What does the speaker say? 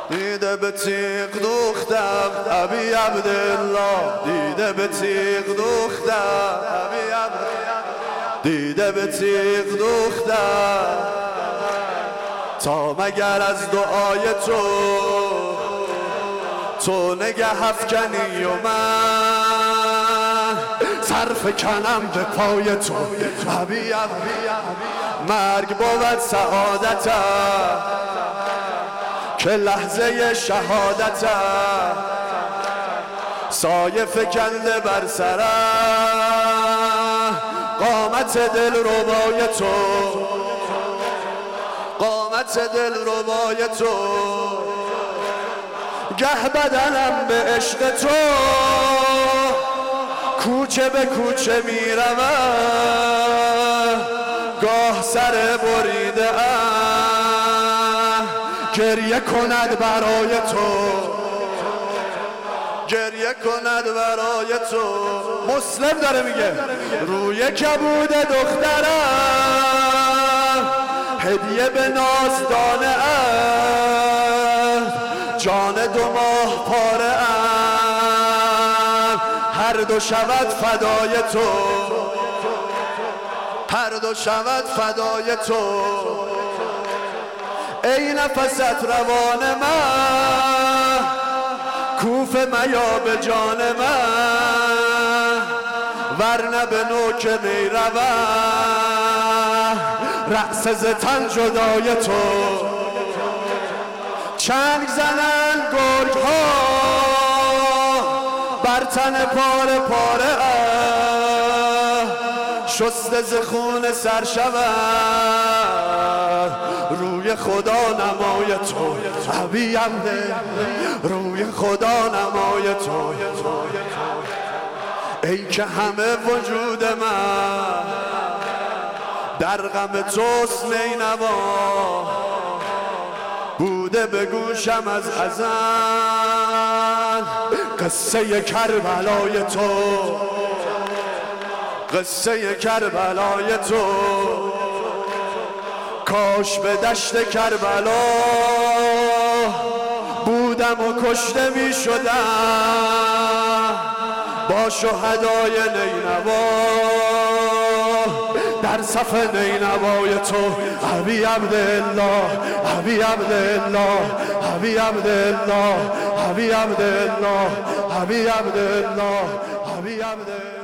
دیده به تیغ دوختم ابی عبدالله، دیده به تیغ دوختم ابی عبدالله، دیده به تیغ دوختم تا مگر از دعای تو نگه افکنی و من صرف کنم به پای تو ابی عبدالله. مرگ بود سعادتم که لحظه شهادتم سایه فکنده بر سرم قامت دل ربای تو، قامت دل ربای تو گه بدنم به عشق تو کوچه به کوچه میروم گاه سر بریده ام گریه کند برای تو، گریه کند برای تو. مسلم داره میگه روی کبود دخترم هدیه به نازدانه ام جان 2 ماه پاره ام هر دو شود فدای تو، هر دو شود فدای تو. ای نفست روان من کوفه میا به جان من ورنه به نوک می روم رقص ز تن جدای تو. چنگ زنن گرگ ها بر تن پاره پاره شسته ز خون سر شود روی خدا نمای تو ابی عبدالله، روی خدا نمای تو. ای که همه وجود من در غم توست نینوا بوده به گوشم از ازل قصه کربلای تو، قصه کربلای تو. کاش به دشت کربلا بودم و کشته می شدم با شهدای نینوا در صف نینوای تو ابی عبدالله، ابی عبدالله، ابی عبدالله، ابی عبدالله، ابی عبدالله، ابی عبدالله.